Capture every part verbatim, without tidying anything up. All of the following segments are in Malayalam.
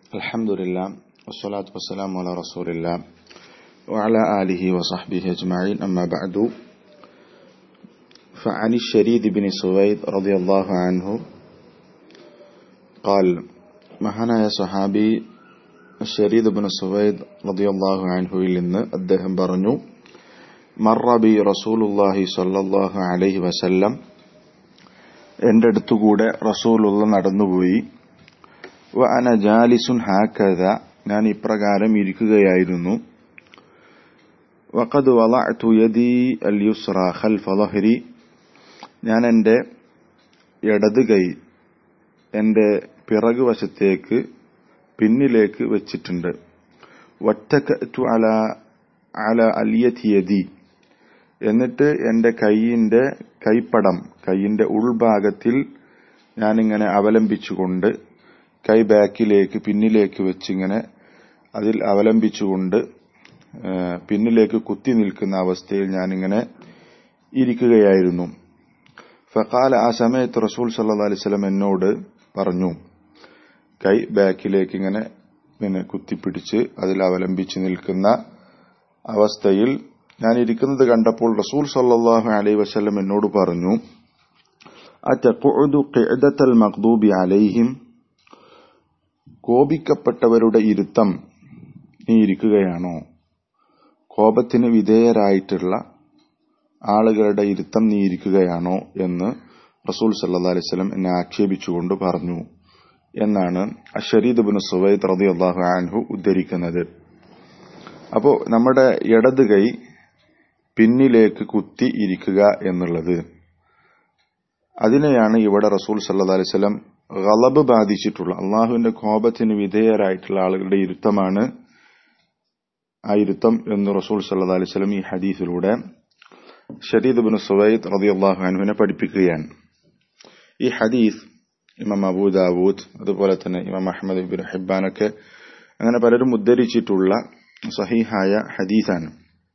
Alhamdulillah, wassalatu wassalamu ala rasulillah wa ala alihi wa sahbihi ajma'in, amma ba'du. فعن الشريد بن سويد رضي الله عنه قال മഹാനായ സഹാബി ഷരീദ് ഇബ്നു സുവൈദ് റളിയല്ലാഹു അൻഹുവിൽ നിന്ന് അദ്ദേഹം പറഞ്ഞു, മർറ ബി റസൂലുള്ളാഹി സ്വല്ലല്ലാഹു അലൈഹി വസല്ലം, എൻ്റെ അടുത്തുകൂടെ റസൂലുള്ള നടന്നുപോയി. വ അന ജാലിസുൻ ഹാകദ, ഞാൻ ഇപ്രകാരം ഇരിക്കുകയായിരുന്നു. വഖദ് വളഅതു യദി അൽ യുസ്റ ഖൽഫ ളഹ്രി, ഞാൻ എൻ്റെ ഇടത് കൈ എൻ്റെ പിറകുവശത്തേക്ക് പിന്നിലേക്ക് വെച്ചിട്ടുണ്ട്. വത്തകഅതു അല അല അലിയതി യദി, എന്നിട്ട് എൻ്റെ കൈയിൻ്റെ കൈപ്പടം കൈയിൻ്റെ ഉൾഭാഗത്തിൽ ഞാനിങ്ങനെ അവലംബിച്ചുകൊണ്ട്, കൈ ബാക്കിലേക്ക് പിന്നിലേക്ക് വെച്ചിങ്ങനെ അതിൽ അവലംബിച്ചുകൊണ്ട് പിന്നിലേക്ക് കുത്തി നിൽക്കുന്ന അവസ്ഥയിൽ ഞാനിങ്ങനെ ഇരിക്കുകയായിരുന്നു. ഫഖാല, ആ സമയത്ത് റസൂൽ സല്ലല്ലാഹു അലൈഹി വസല്ലം എന്നോട് പറഞ്ഞു, കൈ ബാക്കിലേക്ക് ഇങ്ങനെ ഇങ്ങനെ കുത്തിപ്പിടിച്ച് അതിൽ അവലംബിച്ച് നിൽക്കുന്ന അവസ്ഥയിൽ ഞാൻ ഇരിക്കുന്നത് കണ്ടപ്പോൾ റസൂൽ സല്ലല്ലാഹു അലൈഹി വസല്ലം എന്നോട് പറഞ്ഞു, അതഖഉദു ഖിഅദത്തൽ മഗ്ദൂബി അലൈഹിം, കോപിക്കപ്പെട്ടവരുടെ ഇരുത്തം നീ ഇരിക്കുകയാണോ? കോപത്തിന് വിധേയരായിട്ടുള്ള ആളുകളുടെ ഇരുത്തം നീ ഇരിക്കുകയാണോ എന്ന് റസൂൽ സല്ലല്ലാഹു അലൈഹി വസല്ലം എന്നെ ആക്ഷേപിച്ചുകൊണ്ട് പറഞ്ഞു എന്നാണ് അശ്ശരീദ് ഇബ്നു സുവൈദ് റളിയല്ലാഹു അൻഹു ഉദ്ധരിക്കുന്നത്. അപ്പോൾ നമ്മുടെ ഇടത് കൈ പിന്നിലേക്ക് കുത്തി ഇരിക്കുക എന്നുള്ളത്, അതിനെയാണ് ഇവിടെ റസൂൽ സല്ലല്ലാഹു അലൈഹി വസല്ലം ഗളബ് ബാധിച്ചിട്ടുള്ള, അള്ളാഹുവിന്റെ കോപത്തിന് വിധേയരായിട്ടുള്ള ആളുകളുടെ ഇരുത്തമാണ് ആ ഇരുത്തം എന്ന് റസൂൽ സല്ലല്ലാഹു അലൈഹി വസല്ലം ഈ ഹദീസിലൂടെ ഷരീദ് ഇബ്നു സുവൈദ് റളിയല്ലാഹു അൻഹുവിനെ പഠിപ്പിക്കുകയാണ്. ഈ ഹദീസ് ഇമാം അബൂ ദാവൂദ്, അതുപോലെ തന്നെ ഇമാം അഹ്മദ് ഇബ്നു ഹിബ്ബാനൊക്കെ അങ്ങനെ പലരും ഉദ്ധരിച്ചിട്ടുള്ള സഹീഹായ ഹദീസാണ്.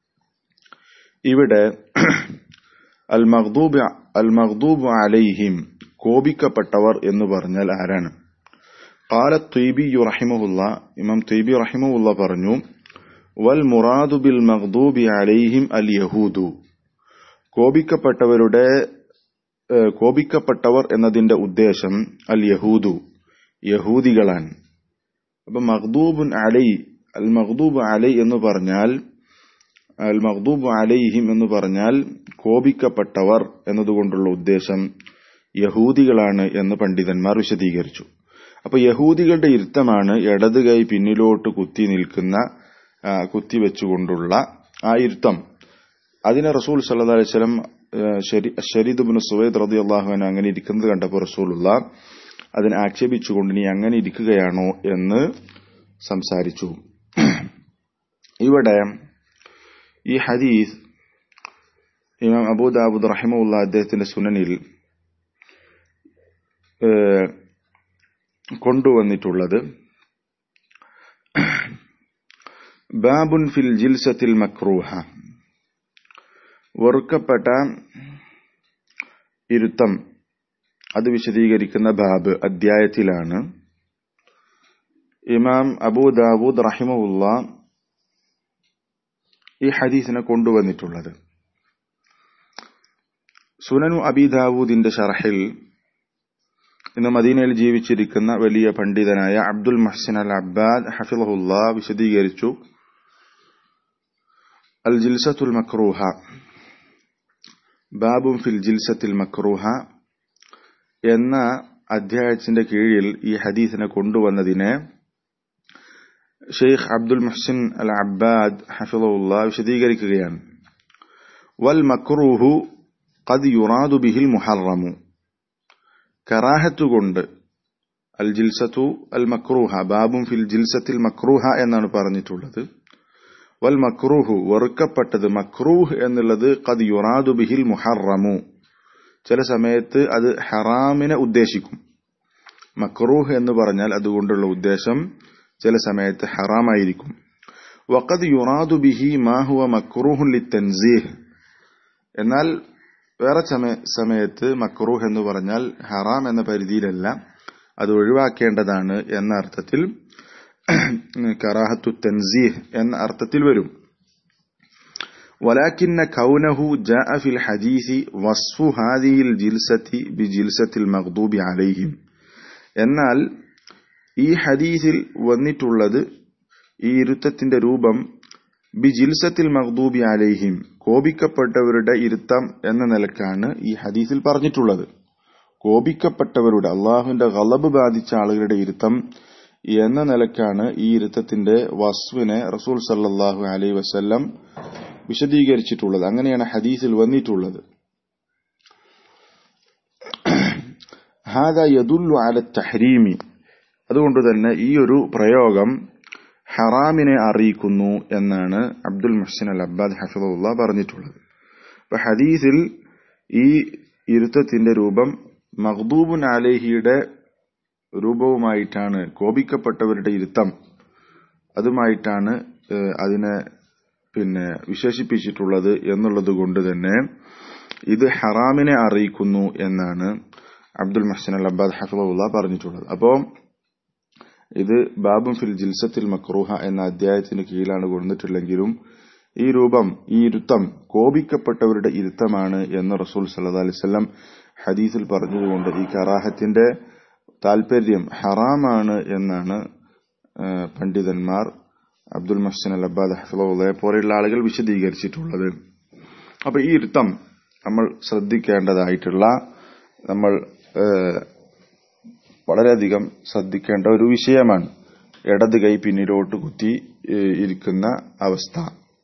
ഇവിടെ അൽ മഗ്ദൂബ് അൽ മഗ്ദൂബ് അലൈഹിം, കോപിക്കപ്പെട്ടവർ എന്ന് പറഞ്ഞാൽ ആരാണ്? ഖാല ത്വയ്ബി റഹിമഹുല്ലാ, ഇമാം ത്വയ്ബി റഹിമഹുല്ലാ പറഞ്ഞു, വൽ മുറാദു ബിൽ മഗ്ദൂബി അലൈഹിം അൽ യഹൂദു, കോപിക്കപ്പെട്ടവരുടെ കോപിക്കപ്പെട്ടവർ എന്നതിന്റെ ഉദ്ദേശം അൽ യഹൂദു, യഹൂദികളാണ്. അപ്പൊ മഗ്ദൂബുൻ അലൈ, അൽ മഗ്ദൂബ് അലൈ എന്ന് പറഞ്ഞാൽ, അൽ മഗ്ദൂബ് അലൈഹിം എന്ന് പറഞ്ഞാൽ കോപിക്കപ്പെട്ടവർ എന്നതുകൊണ്ടുള്ള ഉദ്ദേശം യഹൂദികളാണ് എന്ന് പണ്ഡിതന്മാർ വിശദീകരിച്ചു. അപ്പൊ യഹൂദികളുടെ ഇരുത്തമാണ് ഇടത് കൈ പിന്നിലോട്ട് കുത്തി നിൽക്കുന്ന, കുത്തിവെച്ചുകൊണ്ടുള്ള ആ ഇരുത്തം. അതിനെ റസൂൽ സല്ലല്ലാഹു അലൈഹി വസല്ലം ഷരീദ് ഇബ്നു സുവൈദ് റളിയല്ലാഹു അൻഹു അങ്ങനെ ഇരിക്കുന്നത് കണ്ടപ്പോൾ റസൂലുള്ള അതിനെ ആക്ഷേപിച്ചുകൊണ്ട്, നീ അങ്ങനെ ഇരിക്കുകയാണോ എന്ന് സംസാരിച്ചു. ഇവിടെ ഈ ഹദീസ് ഇമാം അബൂ ദാവൂദ് റഹിമഹുല്ലാഹ് അദ്ദേഹത്തിന്റെ സുനനിൽ കൊണ്ടുവന്നിട്ടുള്ളത് ബാബുൻ ഫിൽ ജിൽസത്തിൽ മക്രൂഹ, വെറുക്കപ്പെട്ട ഇരുത്തം, അത് വിശദീകരിക്കുന്ന ബാബ് അധ്യായത്തിലാണ് ഇമാം അബൂ ദാവൂദ് റഹിമഹുല്ലാഹ് ഈ ഹദീസിനെ കൊണ്ടുവന്നിട്ടുള്ളത്. സുനനു അബീ ദാവൂദിന്റെ ഷർഹിൽ ഇന്ന് മദീനയിൽ ജീവിച്ചിരിക്കുന്ന വലിയ പണ്ഡിതനായ അബ്ദുൽ മുഹ്സിൻ അൽ അബ്ബാദ് ഹഫിളഹുല്ലാഹ് വിശദീകരിച്ചു, അൽ ജിൽസത്തുൽ മക്രൂഹ, ബാബും ഫിൽ ജിൽസത്തിൽ മക്രൂഹ എന്ന അധ്യായത്തിന്റെ കീഴിൽ ഈ ഹദീസിനെ കൊണ്ടുവന്നതിനെ ഷെയ്ഖ് അബ്ദുൽ മുഹ്സിൻ അൽ അബ്ബാദ് ഹഫിളഹുല്ലാഹ് വിശദീകരിക്കുകയാണ്. വൽ മക്രൂഹു ഖദ് യുറാദു ബിഹിൽ മുഹറമു, കറാഹത്തുകൊണ്ട് അൽ ജിൽസത്തു അൽ മക്രൂഹ, ബാബും ഫിൽ ജിൽസത്തിൽ മക്രൂഹ എന്നാണ് പറഞ്ഞിട്ടുള്ളത്. വൽ മക്രൂഹു, വെറുക്കപ്പെട്ടത്, മക്രൂഹ് എന്നുള്ളത് ഖദ് യുറാദു ബിഹിൽ മുഹറമു, ചില സമയത്ത് അത് ഹറാമിനെ ഉദ്ദേശിക്കും. മക്രൂഹ് എന്ന് പറഞ്ഞാൽ അതുകൊണ്ടുള്ള ഉദ്ദേശം ചില സമയത്ത് ഹറാമായിരിക്കും. വഖദ് യുറാദു ബിഹി മാ ഹുവ മക്രൂഹുൻ ലിത്തൻസീഹ്, എന്നാൽ വേറെ സമയത്ത് മക്രൂഹ് എന്ന് പറഞ്ഞാൽ ഹറാം എന്ന പരിധിയിലല്ല, അത് ഒഴിവാക്കേണ്ടതാണ് എന്ന അർത്ഥത്തിൽ കറാഹത്തു തൻസീഹ് എന്ന അർത്ഥത്തിൽ വരും. ولكن كونه جاء في الحديث وصف هذه الجلسة بجلسة المغضوب عليهم. എന്നാൽ ഈ ഹദീസിൽ വന്നിട്ടുള്ളത് ഈ ഇരുത്തത്തിന്റെ രൂപം ബിജിൽസത്തിൽ മഗ്ദൂബി അലൈഹിം, കോപിക്കപ്പെട്ടവരുടെ ഇരുത്തം എന്ന നിലക്കാണ് ഈ ഹദീസിൽ പറഞ്ഞിട്ടുള്ളത്. കോപിക്കപ്പെട്ടവരുടെ, അള്ളാഹുവിന്റെ ഗളബ് ബാധിച്ച ആളുകളുടെ ഇരുത്തം എന്ന നിലക്കാണ് ഈ ഇരുത്തത്തിന്റെ വസ്വിനെ റസൂൽ സല്ലല്ലാഹു അലൈഹി വസല്ലം വിശദീകരിച്ചിട്ടുള്ളത്. അങ്ങനെയാണ് ഹദീസിൽ വന്നിട്ടുള്ളത്. ഹാദാ യദുല്ലു അല തഹ്രീമി, അതുകൊണ്ട് തന്നെ ഈ ഒരു പ്രയോഗം ഹറാമിനെ അറിയിക്കുന്നു എന്നാണ് അബ്ദുൽ മുഹ്സിൻ അൽ അബ്ബാദ് ഹഫിദുല്ലാഹ് പറഞ്ഞിട്ടുള്ളത്. അപ്പൊ ഹദീസിൽ ഈ ഇരുത്തത്തിന്റെ രൂപം മഗ്ദൂബുൻ അലൈഹിയുടെ രൂപവുമായിട്ടാണ്, കോപിക്കപ്പെട്ടവരുടെ ഇരുത്തം അതുമായിട്ടാണ് അതിനെ പിന്നെ വിശേഷിപ്പിച്ചിട്ടുള്ളത് എന്നുള്ളത് കൊണ്ട് തന്നെ ഇത് ഹറാമിനെ അറിയിക്കുന്നു എന്നാണ് അബ്ദുൽ മുഹ്സിൻ അൽ അബ്ബാദ് ഹഫിദുല്ലാഹ് പറഞ്ഞിട്ടുള്ളത്. അപ്പോ ഇത് ബാബും ഫിൽ ജിൽസത്തിൽ മക്റൂഹ എന്ന അധ്യായത്തിന് കീഴിലാണ് കൊണ്ടുവന്നിട്ടില്ലെങ്കിലും ഈ രൂപം, ഈ ഇരുത്തം കോപിക്കപ്പെട്ടവരുടെ ഇരുത്തമാണ് എന്ന് റസൂൽ സല്ലല്ലാഹു അലൈഹി വസല്ലം ഹദീസിൽ പറഞ്ഞതുകൊണ്ട് ഈ കറാഹത്തിന്റെ താല്പര്യം ഹറാമാണ് എന്നാണ് പണ്ഡിതന്മാർ അബ്ദുൽ മുഹ്സിൻ അൽ അബ്ബാദ് ഹഫിദുല്ലാഹയെ പോലെയുള്ള ആളുകൾ വിശദീകരിച്ചിട്ടുള്ളത്. അപ്പൊ ഈ ഇരുത്തം നമ്മൾ ശ്രദ്ധിക്കേണ്ടതായിട്ടുള്ള, നമ്മൾ വളരെയധികം ശ്രദ്ധിക്കേണ്ട ഒരു വിഷയമാണ്. ഇടത് കൈ പിന്നിലോട്ട് കുത്തി ഇരിക്കുന്ന അവസ്ഥ.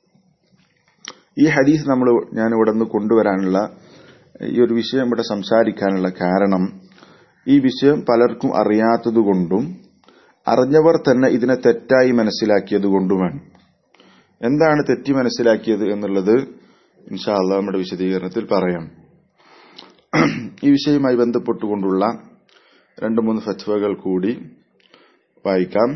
ഈ ഹദീസ് നമ്മൾ ഞാൻ ഇവിടെ നിന്ന് കൊണ്ടുവരാനുള്ള, ഈ ഒരു വിഷയം ഇവിടെ സംസാരിക്കാനുള്ള കാരണം ഈ വിഷയം പലർക്കും അറിയാത്തതുകൊണ്ടും അറിഞ്ഞവർ തന്നെ ഇതിനെ തെറ്റായി മനസ്സിലാക്കിയതുകൊണ്ടുമാണ്. എന്താണ് തെറ്റി മനസ്സിലാക്കിയത് എന്നുള്ളത് ഇൻഷാ അല്ലാഹ് നമ്മുടെ വിശദീകരണത്തിൽ പറയാം. ഈ വിഷയവുമായി ബന്ധപ്പെട്ടുകൊണ്ടുള്ള രണ്ട് മൂന്ന് ഫത്വകൾ കൂടി വായിക്കാം.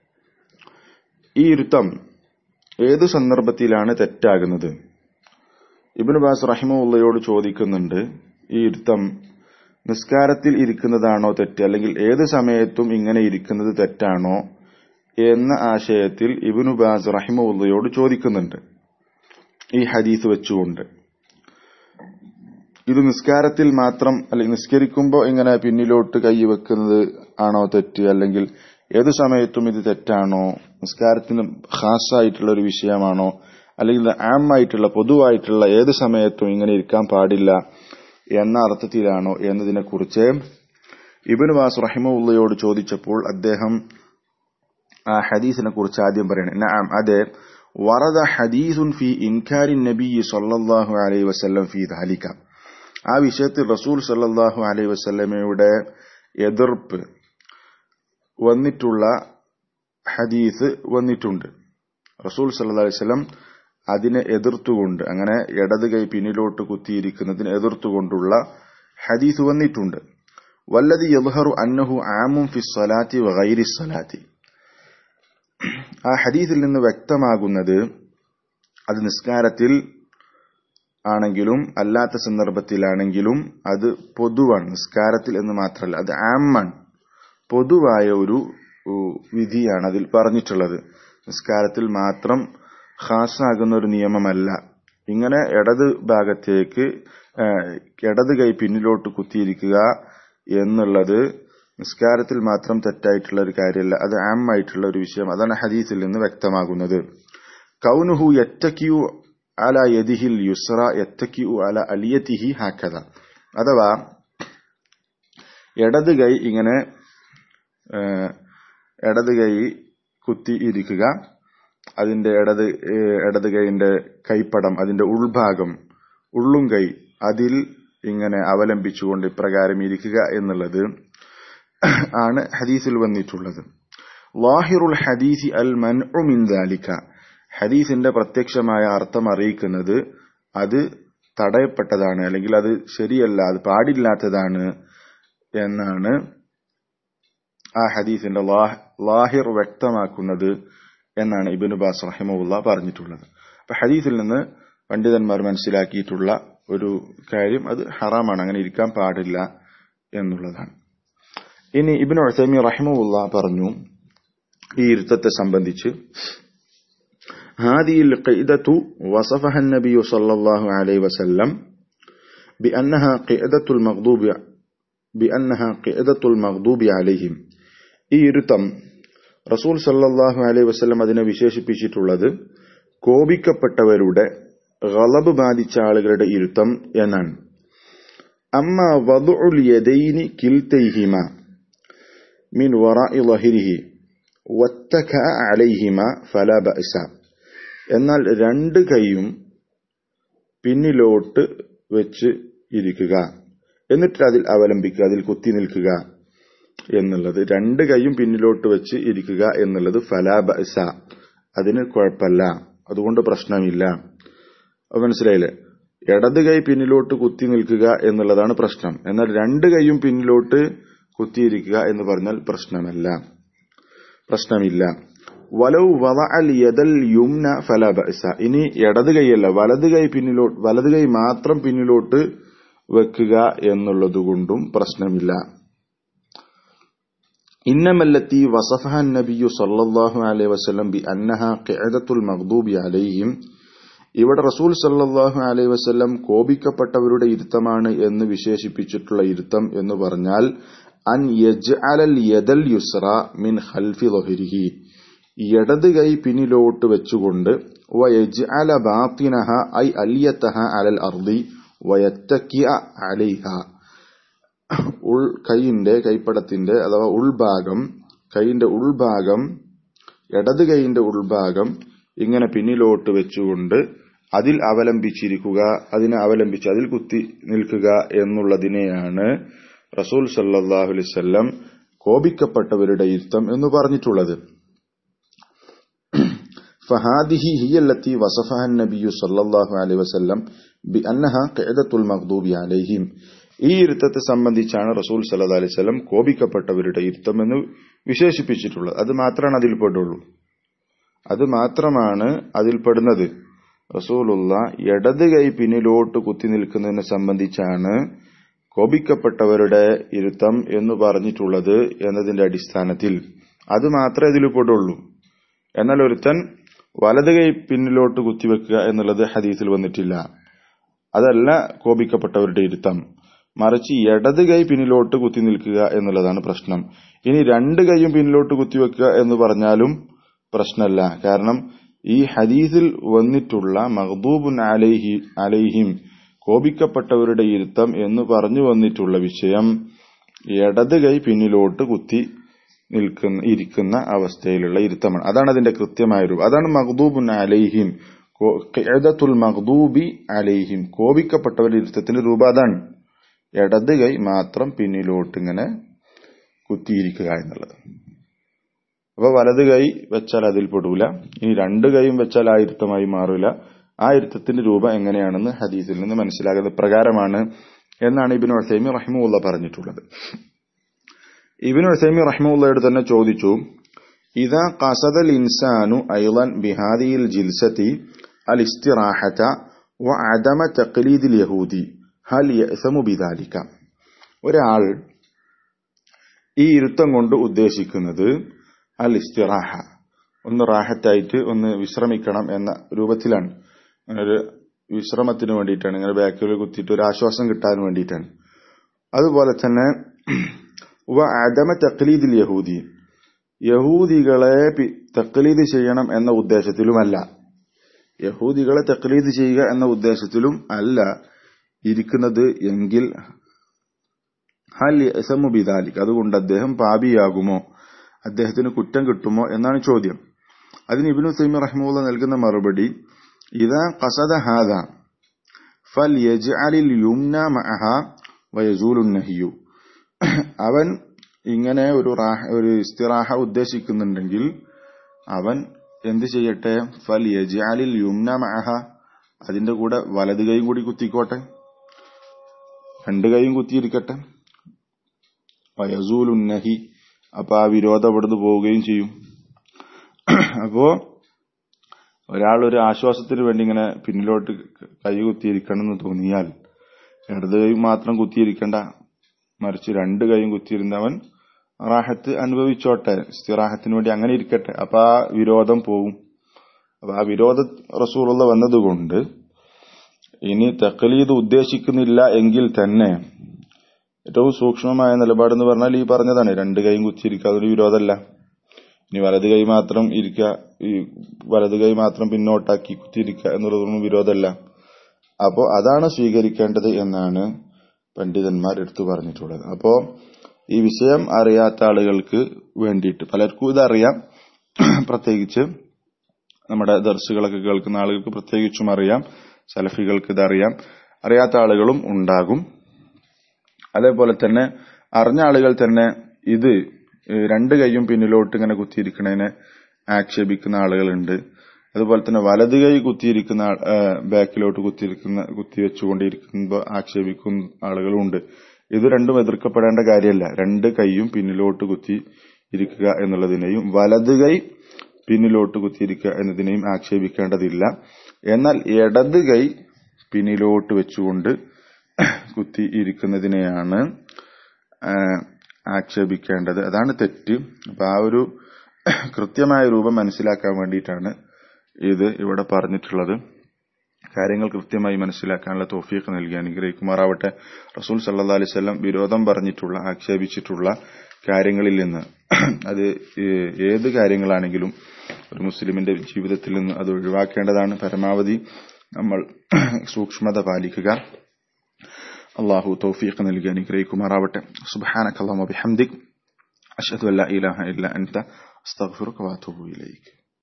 ഈ ഇരുത്തം ഏതു സന്ദർഭത്തിലാണ് തെറ്റാകുന്നത്? ഇബ്നു ബാസ് റഹിമഹുള്ളയോട് ചോദിക്കുന്നുണ്ട്, ഈ ഇരുത്തം നിസ്കാരത്തിൽ ഇരിക്കുന്നതാണോ തെറ്റ്, അല്ലെങ്കിൽ ഏത് സമയത്തും ഇങ്ങനെ ഇരിക്കുന്നത് തെറ്റാണോ എന്ന ആശയത്തിൽ ഇബ്നു ബാസ് റഹിമഹുള്ളയോട് ചോദിക്കുന്നുണ്ട് ഈ ഹദീസ് വെച്ചുകൊണ്ട്. ഇത് നിസ്കാരത്തിൽ മാത്രം, അല്ലെങ്കിൽ നിസ്കരിക്കുമ്പോൾ ഇങ്ങനെ പിന്നിലോട്ട് കൈ വെക്കുന്നത് ആണോ തെറ്റ്, അല്ലെങ്കിൽ ഏതു സമയത്തും ഇത് തെറ്റാണോ, നിസ്കാരത്തിന് ഖാസായിട്ടുള്ള ഒരു വിഷയമാണോ, അല്ലെങ്കിൽ ആമായിട്ടുള്ള പൊതുവായിട്ടുള്ള ഏത് സമയത്തും ഇങ്ങനെ ഇരിക്കാൻ പാടില്ല എന്ന അർത്ഥത്തിലാണോ എന്നതിനെ കുറിച്ച് ഇബ്നു ബാസ് റഹിമഹുള്ളയോട് ചോദിച്ചപ്പോൾ അദ്ദേഹം ആ ഹദീസിനെ കുറിച്ച് ആദ്യം പറയണേ. നഅം, അതെ, വറദ ഹദീസുൻ ഫി ഇൻകാരി നബി സല്ലല്ലാഹു അലൈഹി വസല്ലം ഫി ദാലിക, ആ വിഷയത്തിൽ റസൂൽ സല്ലല്ലാഹു അലൈഹി വസല്ലമയുടെ എതിർപ്പ് വന്നിട്ടുള്ള ഹദീസ് വന്നിട്ടുണ്ട്. റസൂൽ സല്ലല്ലാഹു അലൈഹി വസല്ലം അതിനെ എതിർത്തുകൊണ്ട്, അങ്ങനെ ഇടത് കൈ പിന്നിലോട്ട് കുത്തിയിരിക്കുന്നതിന് എതിർത്തുകൊണ്ടുള്ള ഹദീസ് വന്നിട്ടുണ്ട്. വല്ലദി യദ്ഹറു അന്നഹു ആമുൻ ഫി സ്വലാത്തി വഗൈരി സ്വലാത്തി, ആ ഹദീസിൽ നിന്ന് വ്യക്തമാകുന്നത് അത് നിസ്കാരത്തിൽ ആണെങ്കിലും അല്ലാത്ത സന്ദർഭത്തിലാണെങ്കിലും അത് പൊതുവാണ്. നിസ്കാരത്തിൽ എന്ന് മാത്രമല്ല, അത് ആമാണ്, പൊതുവായ ഒരു വിധിയാണ് അതിൽ പറഞ്ഞിട്ടുള്ളത്. നിസ്കാരത്തിൽ മാത്രം ഖാസാകുന്ന ഒരു നിയമമല്ല. ഇങ്ങനെ ഇടത് ഭാഗത്തേക്ക് ഇടത് കൈ പിന്നിലോട്ട് കുത്തിയിരിക്കുക എന്നുള്ളത് നിസ്കാരത്തിൽ മാത്രം തെറ്റായിട്ടുള്ള ഒരു കാര്യമല്ല, അത് ആമായിട്ടുള്ള ഒരു വിഷയം. അതാണ് ഹദീസിൽ നിന്ന് വ്യക്തമാകുന്നത്. കൗനുഹു യത്തക്കിയു അല യദിഹിൽ യുസ്ര യത്തക്കിയു അല അലിയതിഹി ഹക്കദ, അഥവാ ഇടത് കൈ ഇങ്ങനെ ഇടത് കൈ കുത്തി ഇരിക്കുക, അതിന്റെ ഇടത് ഇടത് കൈന്റെ കൈപ്പടം, അതിന്റെ ഉൾഭാഗം, ഉള്ളും കൈ അതിൽ ഇങ്ങനെ അവലംബിച്ചുകൊണ്ട് ഇപ്രകാരം ഇരിക്കുക എന്നുള്ളത് ആണ് ഹദീസിൽ വന്നിട്ടുള്ളത്. ലാഹിറുൽ ഹദീസി അൽ മൻഉ മിൻ ദാലിക, ഹദീസിന്റെ പ്രത്യക്ഷമായ അർത്ഥം അറിയിക്കുന്നത് അത് തടയപ്പെട്ടതാണ്, അല്ലെങ്കിൽ അത് ശരിയല്ല, അത് പാടില്ലാത്തതാണ് എന്നാണ് ആ ഹദീസിന്റെ ലാഹിർ വ്യക്തമാക്കുന്നത് എന്നാണ് ഇബ്നു ബാസ് റഹിമഹുല്ലാഹ് പറഞ്ഞിട്ടുള്ളത്. അപ്പൊ ഹദീസിൽ നിന്ന് പണ്ഡിതന്മാർ മനസ്സിലാക്കിയിട്ടുള്ള ഒരു കാര്യം അത് ഹറാമാണ്, അങ്ങനെ ഇരിക്കാൻ പാടില്ല എന്നുള്ളതാണ്. ഇനി ഇബ്നു ഉസൈമീൻ റഹിമഹുല്ലാഹ് പറഞ്ഞു, ഈ ഇരുത്തത്തെ സംബന്ധിച്ച് هذه القعدة وصفها النبي صلى الله عليه وسلم بأنها قعدة المغضوب بأنها قعدة المغضوب عليهم. ഈ ഇരുത്തം റസൂൽ സല്ലല്ലാഹു അലൈഹി വസല്ലം അതിനെ വിശേഷിപ്പിച്ചിട്ടുള്ളത് കോപിക്കപ്പെട്ടവരുടെ ഗളബ് ബാധിച്ച ആളുകളുടെ ഇരുത്തം എന്നാണ്. അമ്മ വദഉൽ യദൈനി കിൽതൈഹിമ മിൻ വറാഇ ളഹിരിഹി വത്തക അലൈഹിമ ഫലാ ബഅസ. എന്നാൽ രണ്ട് കൈയും പിന്നിലോട്ട് വെച്ച് ഇരിക്കുക, എന്നിട്ട് അതിൽ അവലംബിക്കുക, അതിൽ കുത്തി നിൽക്കുക എന്നുള്ളത്, രണ്ട് കൈയും പിന്നിലോട്ട് വെച്ച് ഇരിക്കുക എന്നുള്ളത് ഫലാ ബഅസ, അതിന് കുഴപ്പമില്ല, അതുകൊണ്ട് പ്രശ്നമില്ല. അത് മനസ്സിലായില്ലേ? ഇടത് കൈ പിന്നിലോട്ട് കുത്തി നിൽക്കുക എന്നുള്ളതാണ് പ്രശ്നം. എന്നാൽ രണ്ട് കൈയും പിന്നിലോട്ട് കുത്തിയിരിക്കുക എന്ന് പറഞ്ഞാൽ പ്രശ്നമല്ല, പ്രശ്നമില്ല. വലൗ വദഅൽ യദൽ യുംന ഫലാ ബഅസ. ഇനി ഇടത് കൈയല്ല, വലത് കൈ പിന്നിലോട്ട്, വലത് കൈ മാത്രം പിന്നിലോട്ട് വെക്കുക എന്നുള്ളതുകൊണ്ടും പ്രശ്നമില്ല. ഇന്നമല്ലത്തി വസഫഹ നബിയു സല്ലല്ലാഹു അലൈഹി വസല്ലം ബിഅന്നഹാ ഖിഅദത്തുൽ മഗ്ദൂബി അലൈഹിം. ഇവിടെ റസൂൽ സല്ലല്ലാഹു അലൈഹി വസല്ലം കോപിക്കപ്പെട്ടവരുടെ ഇരുത്തമാണ് എന്ന് വിശേഷിപ്പിച്ചിട്ടുള്ള ഇരുത്തം എന്ന് പറഞ്ഞാൽ അൻ യജ്അലൽ യദൽ യുസ്റ മിൻ ഖൽഫി ളഹിരിഹി, ഇടത് കൈ പിന്നിലോട്ട് വെച്ചുകൊണ്ട് വയജ്അല ബാത്തിനഹ ഐ അലിയതഹ അലൽ അർദി വയത്തക്കിഅ അലൈഹ, ഉൾ കൈയിന്റെ കൈപ്പടത്തിന്റെ അഥവാ ഉൾഭാഗം, കൈയിന്റെ ഉൾഭാഗം, ഇടത് കൈയിന്റെ ഉൾഭാഗം ഇങ്ങനെ പിന്നിലോട്ട് വെച്ചുകൊണ്ട് അതിൽ അവലംബിച്ചിരിക്കുക, അതിനെ അവലംബിച്ച് അതിൽ കുത്തി നിൽക്കുക എന്നുള്ളതിനെയാണ് റസൂൽ സല്ലല്ലാഹു അലൈഹി വസല്ലം കോപിക്കപ്പെട്ടവരുടെ ഇരുത്തം എന്ന് പറഞ്ഞിട്ടുള്ളത്. فهذه هي التي وصفها النبي صلى الله عليه وسلم بأنها قعدة المغضوب عليهم. ഈ ഇരുത്തത്തെ സംബന്ധിച്ചാണ് റസൂൽ സല്ലല്ലാഹു അലൈഹി വസല്ലം കോപിക്കപ്പെട്ടവരുടെ ഇരുത്തം എന്ന് വിശേഷിപ്പിച്ചിട്ടുള്ളത്. അത് മാത്രമാണ് അതിൽ പെടുള്ളൂ, അത് മാത്രമാണ് അതിൽ പെടുന്നത്. റസൂലുള്ള ഇടത് കൈ പിന്നിലോട്ട് കുത്തി നിൽക്കുന്നതിനെ സംബന്ധിച്ചാണ് കോപിക്കപ്പെട്ടവരുടെ ഇരുത്തം എന്ന് പറഞ്ഞിട്ടുള്ളത് എന്നതിന്റെ അടിസ്ഥാനത്തിൽ അത് മാത്രമേ ഇതിൽ പെടുള്ളൂ. എന്നാൽ ഒരുത്തൻ വലത് കൈ പിന്നിലോട്ട് കുത്തിവെക്കുക എന്നുള്ളത് ഹദീസിൽ വന്നിട്ടില്ല. അതല്ല കോപിക്കപ്പെട്ടവരുടെ ഇരുത്തം, മറിച്ച് ഇടത് കൈ പിന്നിലോട്ട് കുത്തി നിൽക്കുക എന്നുള്ളതാണ് പ്രശ്നം. ഇനി രണ്ട് കൈയും പിന്നിലോട്ട് കുത്തിവെക്കുക എന്ന് പറഞ്ഞാലും പ്രശ്നമല്ല. കാരണം ഈ ഹദീസിൽ വന്നിട്ടുള്ള മഗ്ദൂബുൻ അലൈഹി അലൈഹിം, കോപിക്കപ്പെട്ടവരുടെ ഇരുത്തം എന്ന് പറഞ്ഞു വന്നിട്ടുള്ള വിഷയം ഇടത് കൈ പിന്നിലോട്ട് കുത്തി നിൽക്കുന്ന ഇരിക്കുന്ന അവസ്ഥയിലുള്ള ഇരുത്തമാണ്. അതാണ് അതിന്റെ കൃത്യമായ രൂപം. അതാണ് മഗ്ദൂബുൻ അലൈഹിം, ഖിഅദത്തുൽ മഗ്ദൂബി അലൈഹിം, കോപിക്കപ്പെട്ടവരുടെ ഇരുത്തത്തിന്റെ രൂപം അതാണ്. ഇടത് കൈ മാത്രം പിന്നിലോട്ട് ഇങ്ങനെ കുത്തിയിരിക്കുക എന്നുള്ളത്. അപ്പൊ വലത് കൈ വെച്ചാൽ അതിൽ പെടൂല. ഇനി രണ്ട് കൈയും വെച്ചാൽ ആ ഇരുത്തമായി മാറൂല. ആ ഇരുത്തത്തിന്റെ രൂപം എങ്ങനെയാണെന്ന് ഹദീസിൽ നിന്ന് മനസ്സിലാകുന്നത് പ്രകാരമാണ് എന്നാണ് ഇബ്നു ഉസൈമീൻ റഹിമഹുല്ലാഹ് പറഞ്ഞിട്ടുള്ളത്. ഇബ്നു ഉസൈമീൻ റഹിമഹുല്ലാഹയോട് തന്നെ ചോദിച്ചു, ഇദാ ഖസദൽ ഇൻസാനു അയ്ളൻ ബിഹാദിഹിൽ ജിൽസതി അൽ ഇസ്തിറാഹത വഅദമ തഖ്ലീദിൽ യഹൂദി ഹൽ യഅ്സമു ബിദാലിക. ഒരാൾ ഈ ഇരുത്തം കൊണ്ട് ഉദ്ദേശിക്കുന്നത് അൽ ഇസ്തിറാഹ, ഒന്ന് റാഹത്തായിട്ട് ഒന്ന് വിശ്രമിക്കണം എന്ന രൂപത്തിലാണ്. ഒരു വിശ്രമത്തിന് വേണ്ടിയിട്ടാണ്, ഇങ്ങനെ ബാക്കിൽ കുത്തിയിട്ട് ഒരു ആശ്വാസം കിട്ടാൻ വേണ്ടിയിട്ടാണ്. അതുപോലെ തന്നെ വഅദമ തഖ്ലീദിൽ യഹൂദി, യഹൂദികളെ തഖ്ലീദ് ചെയ്യണം എന്ന ഉദ്ദേശത്തിലുമല്ല, യഹൂദികളെ തഖ്ലീദ് ചെയ്യുക എന്ന ഉദ്ദേശത്തിലും അല്ല ഇരിക്കുന്നത് എങ്കിൽ ഹൽ യഅ്സമു ബിദാലിക, അതുകൊണ്ട് അദ്ദേഹം പാപിയാകുമോ, അദ്ദേഹത്തിന് കുറ്റം കിട്ടുമോ എന്നാണ് ചോദ്യം. അതിന് ഇബ്നു ഉസൈമീൻ റഹിമഹുല്ലാഹ് നൽകുന്ന മറുപടി, ഇദാ ഖസദ ഹാദാ ഫൽയജ്അലിൽ യുംന മഅഹ വയസൂലുൻ നഹ്യു. അവൻ ഇങ്ങനെ ഒരു ഒരു ഇസ്തിറാഹ ഉദ്ദേശിക്കുന്നുണ്ടെങ്കിൽ അവൻ എന്ത് ചെയ്യട്ടെ, ഫൽയജ്അലിൽ യുംന മഅഹ, അതിന്റെ കൂടെ വലത് കൈയും കൂടി കുത്തിക്കോട്ടെ, രണ്ട് കൈയും കുത്തിയിരിക്കട്ടെ. വയസൂലുൻ നഹി, അപ്പൊ ആ വിരോധം അവിടുന്ന് പോവുകയും ചെയ്യും. അപ്പോ ഒരാൾ ഒരു ആശ്വാസത്തിന് വേണ്ടി ഇങ്ങനെ പിന്നിലോട്ട് കൈ കുത്തിയിരിക്കണം എന്ന് തോന്നിയാൽ ഇടത് കൈ മാത്രം കുത്തിയിരിക്കണ്ട, മറിച്ച് രണ്ട് കൈയും കുത്തിയിരുന്നവൻ റാഹത്ത് അനുഭവിച്ചോട്ടെ, ഇസ്തിറാഹത്തിന് വേണ്ടി അങ്ങനെ ഇരിക്കട്ടെ. അപ്പൊ ആ വിരോധം പോവും. അപ്പൊ ആ വിരോധ റസൂലുള്ള വന്നതുകൊണ്ട് ഇനി തഖ്ലീദ് ഉദ്ദേശിക്കുന്നില്ല എങ്കിൽ തന്നെ ഏറ്റവും സൂക്ഷ്മമായ നിലപാടെന്ന് പറഞ്ഞാൽ ഈ പറഞ്ഞതാണ്, രണ്ട് കൈയും കുത്തിയിരിക്കുക, അതൊരു വിരോധമല്ല. ഇനി വലത് കൈ മാത്രം ഇരിക്കുക, ഈ വലത് കൈ മാത്രം പിന്നോട്ടാക്കി കുത്തിയിരിക്കുക എന്നുള്ളതൊന്നും വിരോധമല്ല. അപ്പോ അതാണ് സ്വീകരിക്കേണ്ടത് എന്നാണ് പണ്ഡിതന്മാർ എടുത്തു പറഞ്ഞിട്ടുള്ളത്. അപ്പോ ഈ വിഷയം അറിയാത്ത ആളുകൾക്ക് വേണ്ടിയിട്ട്, പലർക്കും ഇതറിയാം, പ്രത്യേകിച്ച് നമ്മുടെ ദർസുകളൊക്കെ കേൾക്കുന്ന ആളുകൾക്ക് പ്രത്യേകിച്ചും അറിയാം, സലഫികൾക്ക് ഇതറിയാം, അറിയാത്ത ആളുകളും ഉണ്ടാകും. അതേപോലെ തന്നെ അറിഞ്ഞ ആളുകൾ തന്നെ ഇത് രണ്ട് കൈയും പിന്നിലോട്ട് ഇങ്ങനെ കുത്തിയിരിക്കുന്നതിനെ ആക്ഷേപിക്കുന്ന ആളുകളുണ്ട്. അതുപോലെ തന്നെ വലത് കൈ കുത്തിയിരിക്കുന്ന ബാക്കിലോട്ട് കുത്തിയിരിക്കുന്ന കുത്തിവെച്ചുകൊണ്ടിരിക്കുമ്പോൾ ആക്ഷേപിക്കുന്ന ആളുകളുണ്ട്. ഇത് രണ്ടും എതിർക്കപ്പെടേണ്ട കാര്യമല്ല. രണ്ട് കൈയും പിന്നിലോട്ട് കുത്തി ഇരിക്കുക എന്നുള്ളതിനെയും വലത് കൈ പിന്നിലോട്ട് കുത്തിയിരിക്കുക എന്നതിനെയും ആക്ഷേപിക്കേണ്ടതില്ല. എന്നാൽ ഇടത് കൈ പിന്നിലോട്ട് വെച്ചുകൊണ്ട് കുത്തി ഇരിക്കുന്നതിനെയാണ് ആക്ഷേപിക്കേണ്ടത്. അതാണ് തെറ്റ്. അപ്പൊ ആ ഒരു കൃത്യമായ രൂപം മനസ്സിലാക്കാൻ വേണ്ടിയിട്ടാണ് ഇത് ഇവിടെ പറഞ്ഞിട്ടുള്ളത്. കാര്യങ്ങൾ കൃത്യമായി മനസ്സിലാക്കാനുള്ള തൗഫീഖ് നൽകി അനുഗ്രഹിക്കുമാറാവട്ടെ. റസൂൽ സല്ലല്ലാഹു അലൈഹി വസല്ലം വിരോധം പറഞ്ഞിട്ടുള്ള, ആക്ഷേപിച്ചിട്ടുള്ള കാര്യങ്ങളിൽ നിന്ന്, അത് ഏത് കാര്യങ്ങളാണെങ്കിലും ഒരു മുസ്ലിമിന്റെ ജീവിതത്തിൽ നിന്ന് അത് ഒഴിവാക്കേണ്ടതാണ്. പരമാവധി നമ്മൾ സൂക്ഷ്മത പാലിക്കുക. അല്ലാഹു തൗഫീഖ് നൽകി അനുഗ്രഹിക്കുമാറാവട്ടെ. സുബ്ഹാനക അല്ലാഹുമ്മ ബിഹംദിക് അശ്ഹദു അല്ലാ ഇലാഹ ഇല്ല അൻത അസ്തഗ്ഫിറുക വഅതൂബു ഇലൈക്.